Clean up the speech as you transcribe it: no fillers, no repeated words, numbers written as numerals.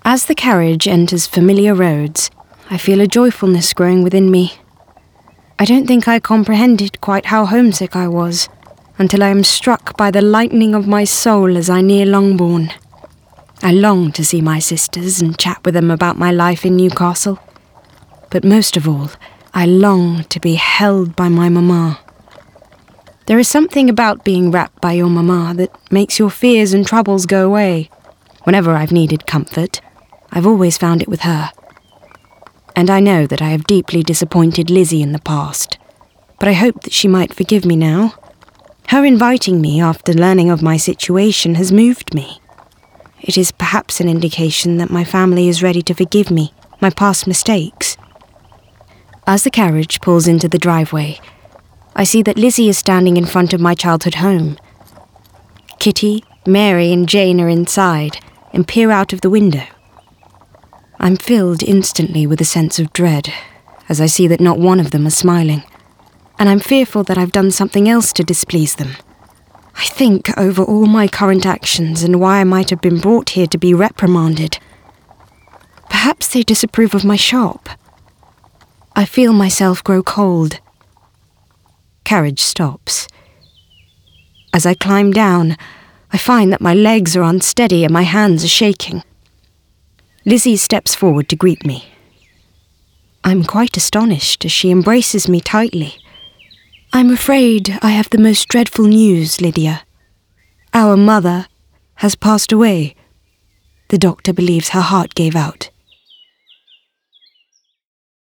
As the carriage enters familiar roads, I feel a joyfulness growing within me. I don't think I comprehended quite how homesick I was until I am struck by the lightening of my soul as I near Longbourn. I long to see my sisters and chat with them about my life in Newcastle. But most of all, I long to be held by my mamma. There is something about being wrapped by your mamma that makes your fears and troubles go away. Whenever I've needed comfort, I've always found it with her. And I know that I have deeply disappointed Lizzie in the past, but I hope that she might forgive me now. Her inviting me after learning of my situation has moved me. It is perhaps an indication that my family is ready to forgive me, my past mistakes. As the carriage pulls into the driveway, I see that Lizzie is standing in front of my childhood home. Kitty, Mary and Jane are inside and peer out of the window. I'm filled instantly with a sense of dread as I see that not one of them are smiling, and I'm fearful that I've done something else to displease them. I think over all my current actions and why I might have been brought here to be reprimanded. Perhaps they disapprove of my shop. I feel myself grow cold. Carriage stops. As I climb down, I find that my legs are unsteady and my hands are shaking. Lizzie steps forward to greet me. I'm quite astonished as she embraces me tightly. I'm afraid I have the most dreadful news, Lydia. Our mother has passed away. The doctor believes her heart gave out.